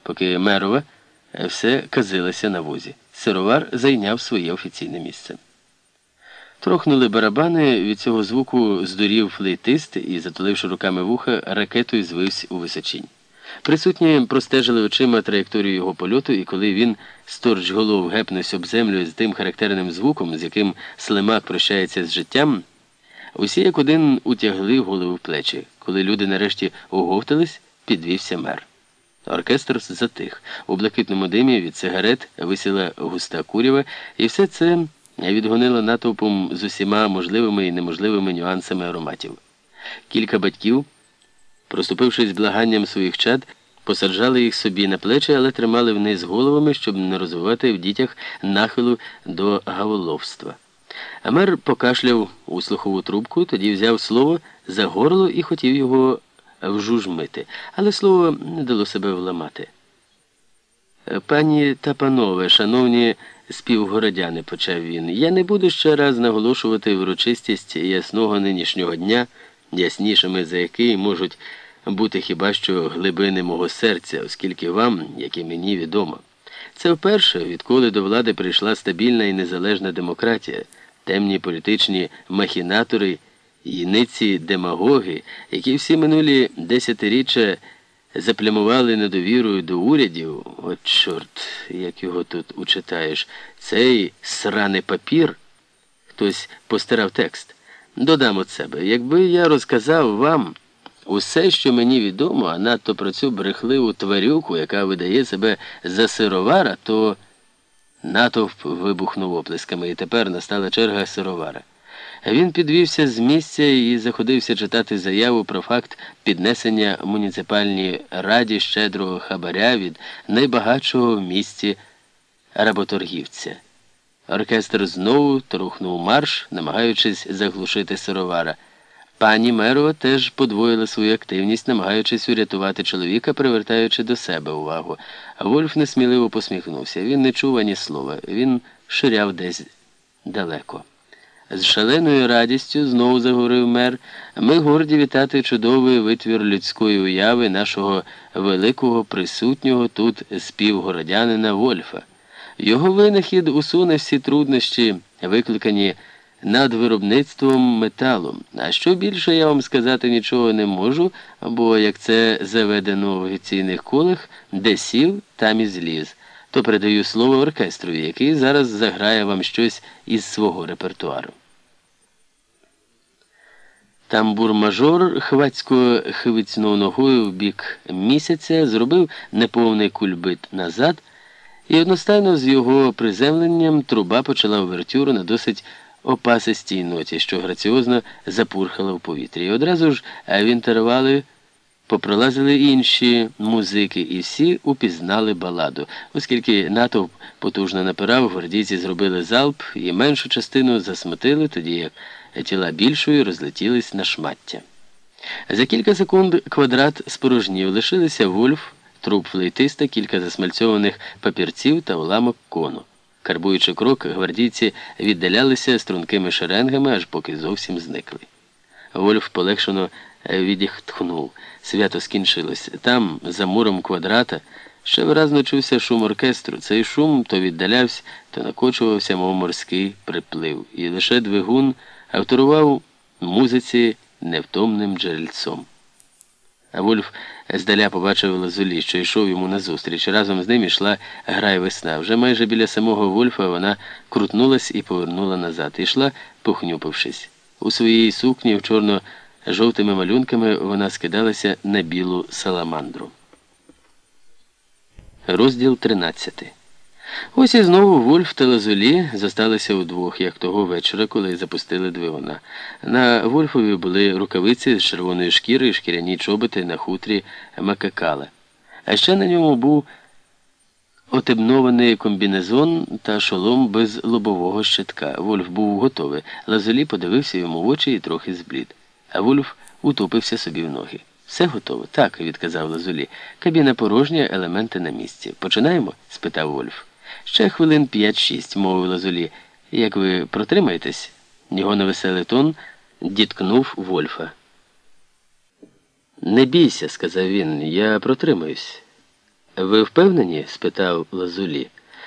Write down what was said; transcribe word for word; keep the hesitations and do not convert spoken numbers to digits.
поки Мерова все казилася на возі. Сировар зайняв своє офіційне місце. Трохнули барабани, від цього звуку здурів флейтист і, затуливши руками вуха, ракетою звився у височинь. Присутні простежили очима траєкторію його польоту, і коли він, сторч голов, гепнувся об землю з тим характерним звуком, з яким слимак прощається з життям, усі як один утягли голову в плечі. Коли люди нарешті оговтались, підвівся мер. Оркестр затих. У блакитному димі від сигарет висіла густа курява, і все це відгонило натовпом з усіма можливими і неможливими нюансами ароматів. Кілька батьків, проступившись благанням своїх чад, посаджали їх собі на плечі, але тримали вниз головами, щоб не розвивати в дітях нахилу до гаволовства. А мер покашляв у слухову трубку, тоді взяв слово за горло і хотів його вжужмити, але слово не дало себе вламати. «Пані та панове, шановні співгородяни», – почав він, – «я не буду ще раз наголошувати урочистість ясного нинішнього дня, яснішими за який можуть бути хіба що глибини мого серця, оскільки вам, як і мені, відомо. Це вперше, відколи до влади прийшла стабільна і незалежна демократія, темні політичні махінатори, їниці демагоги, які всі минулі десятиріччя заплямували недовірою до урядів, от чорт, як його тут учитаєш, цей сраний папір, хтось постарав текст. Додам от себе, якби я розказав вам усе, що мені відомо, а надто про цю брехливу тварюку, яка видає себе за сировара, то натовп вибухнув оплесками, і тепер настала черга сировара. Він підвівся з місця і заходився читати заяву про факт піднесення муніципальній раді щедрого хабаря від найбагатшого в місті работоргівця. Оркестр знову трухнув марш, намагаючись заглушити сировара. Пані Мерова теж подвоїла свою активність, намагаючись урятувати чоловіка, привертаючи до себе увагу. А Вольф несміливо посміхнувся. Він не чув ані слова. Він ширяв десь далеко. З шаленою радістю, знову заговорив мер, ми горді вітати чудовий витвір людської уяви нашого великого присутнього тут співгородянина Вольфа. Його винахід усуне всі труднощі, викликані надвиробництвом металу. А що більше я вам сказати нічого не можу, бо, як це заведено в офіційних колах, де сів, там і зліз. То передаю слово оркестрові, який зараз заграє вам щось із свого репертуару. Тамбур-мажор хвацько хивицнув ногою в бік місяця, зробив неповний кульбит назад, і одностайно з його приземленням труба почала увертюру на досить опасистій ноті, що граціозно запурхала в повітрі. І одразу ж в інтервали попролазили інші музики, і всі упізнали баладу. Оскільки натовп потужно напирав, гвардійці зробили залп і меншу частину засмутили, тоді як тіла більшої розлетілись на шмаття. За кілька секунд квадрат спорожнів, лишилися Вольф, труп флейтиста, кілька засмальцьованих папірців та уламок кону. Карбуючи крок, гвардійці віддалялися стрункими шеренгами, аж поки зовсім зникли. Вольф полегшено відітхнув. Свято скінчилось. Там, за муром квадрата, ще виразно чувся шум оркестру. Цей шум то віддалявся, то накочувався, мов морський приплив. І лише двигун авторував музиці невтомним джерельцом. А Вольф здаля побачив Лазулі, що йшов йому назустріч. Разом з ним йшла грай весна. Вже майже біля самого Вольфа вона крутнулась і повернула назад. Ішла, похнюпившись. У своїй сукні в чорно-жовтими малюнками вона скидалася на білу саламандру. Розділ тринадцятий. Ось і знову Вольф та Лазулі зосталися удвох, як того вечора, коли запустили двигуна. На Вольфові були рукавиці з червоної шкіри і шкіряні чоботи на хутрі макакала. А ще на ньому був отебнований комбінезон та шолом без лобового щитка. Вольф був готовий. Лазулі подивився йому в очі і трохи зблід. А Вольф утопився собі в ноги. «Все готово?» «Так», – відказав Лазулі. «Кабіна порожня, елементи на місці. Починаємо?» – спитав Вольф. «Ще хвилин п'ять-шість», – мовив Лазулі. «Як ви протримаєтесь?» Його невеселий тон діткнув Вольфа. «Не бійся», – сказав він, – «я протримаюсь». Ви впевнені? Спитав Лазулі.